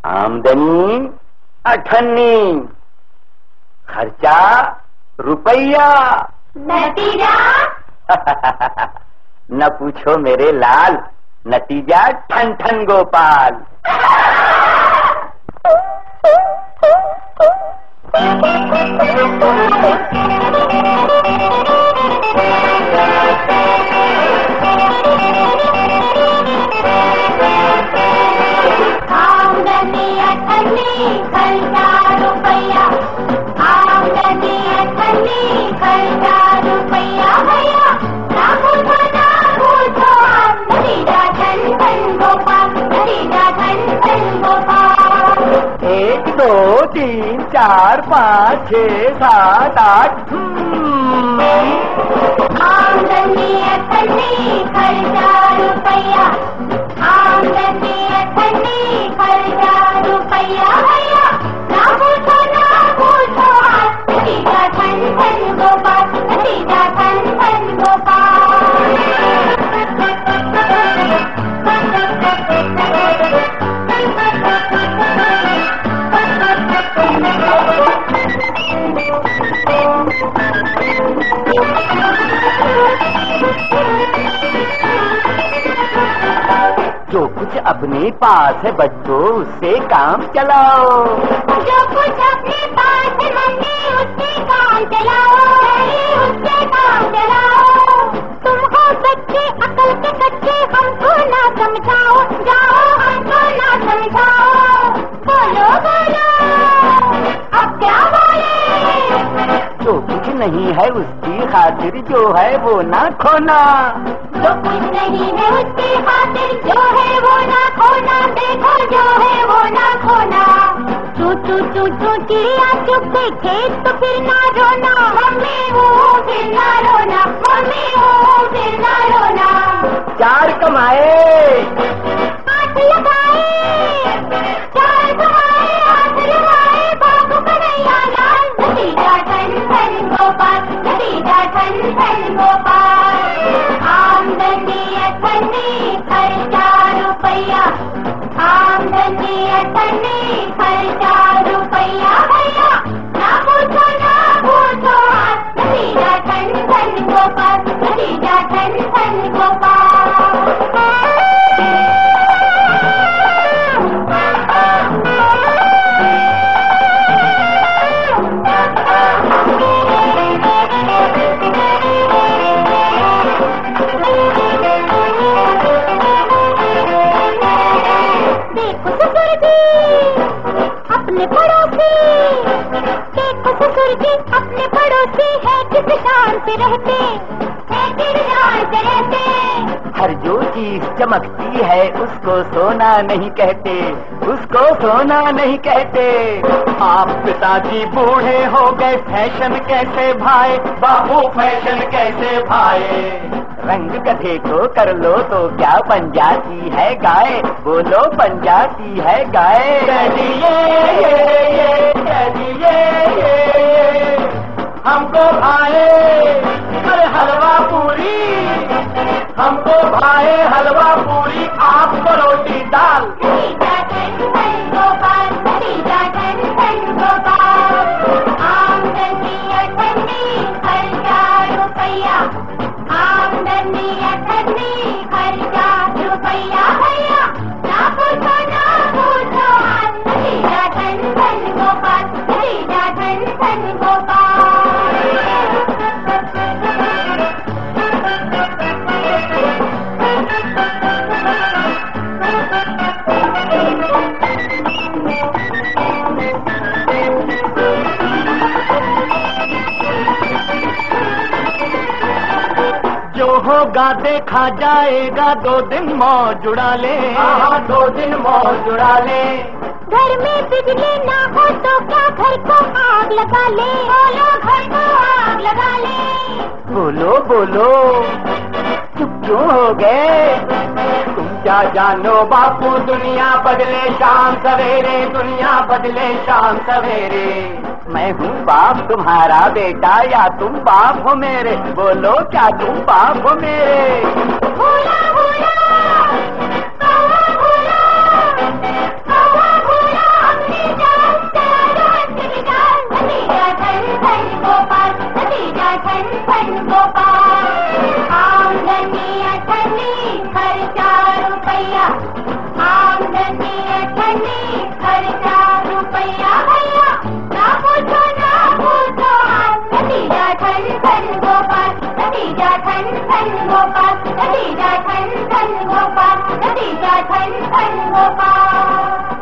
आमदनी अठन्नी, खर्चा रुपया, नतीजा न पूछो मेरे लाल, नतीजा ठन ठन गोपाल। आमदनी अठन्नी, खर्चा रुपया, आमदनी अठन्नी, खर्चा रुपया, भैया ना पूछो नतीजा ठन ठन गोपाल, नतीजा ठन ठन गोपाल। 1 2 3 4 5 6 7 8 आमदनी अठन्नी, खर्चा रुपया, आमदनी अठन्नी, खर्चा रुपया, भैया ना पूछो नतीजा ठन ठन गोपाल, नतीजा ठन ठन गोपाल। जो कुछ अपने पास है बच्चों उससे काम चलाओ, जो कुछ अपने पास है मम्मी उससे काम चलाओ, उससे काम चलाओ। तुम हो बच्चे अकल के कच्चे, हमको ना समझाओ, जाओ हमको ना समझाओ। बोलो बोलो अब क्या बोले, जो कुछ नहीं है उसकी खातिर जो है वो ना खोना, जो कुछ नहीं है उसकी खातिर जो है वो ना खोना, देखो जो है वो ना खोना। चू चू चू चू चिड़िया चुप से खेत तो फिर ना रोना, मम्मी हो फिर ना रोना, मम्मी हो फिर ना रोना। 4 कमाए 8 लगाए, 4 कमाए 8 लगाए, बाबू कन्हैया लाल, नतीजा ठन ठन गोपाल, नतीजा ठन ठन गोपाल। आमदनी अठन्नी, खर्चा रुपया, आमदनी अठन्नी, खर्चा रुपया, भैया ना पूछो नतीजा ठन ठन गोपाल, नतीजा ठन ठन गोपाल। अपने पड़ोसी, देखो ससुर जी अपने पड़ोसी है किस शान से रहते, है किस शान से रहते। हर जो चीज चमकती है उसको सोना नहीं कहते, उसको सोना नहीं कहते। आप पिताजी बूढ़े हो गए फैशन कैसे भाए, बाबू फैशन कैसे भाए। रंग गधे को कर लो तो क्या बन जाती है गाय, बोलो बन जाती है गाय। हमको भाए अरे हलवा पूरी, हमको भाए हलवा पूरी, आपको रोटी दाल। नतीजा ठन ठन गोपाल, नतीजा ठन ठन गोपाल। आमदनी अठन्नी, खर्चा रुपया, आमदनी अठन्नी, खर्चा रुपया, भैया ना पूछो नतीजा ठन ठन गोपाल, नतीजा ठन ठन गोपाल। जो होगा देखा जाएगा, 2 दिन मौज उड़ा ले, 2 दिन मौज उड़ा ले। घर में बिजली ना हो तो क्या घर को आग लगा ले, बोलो घर को आग लगा ले। बोलो बोलो चुप क्यों हो गए, तुम क्या जानो बापू दुनिया बदले शाम सवेरे, दुनिया बदले शाम सवेरे। मैं हूँ बाप तुम्हारा बेटा या तुम बाप हो मेरे, बोलो क्या तुम बाप हो मेरे। भूला भूला कौवा भूला, कौवा भूला ठन ठन गोपाल, नतीजा ठन ठन गोपाल, नतीजा ठन ठन गोपाल।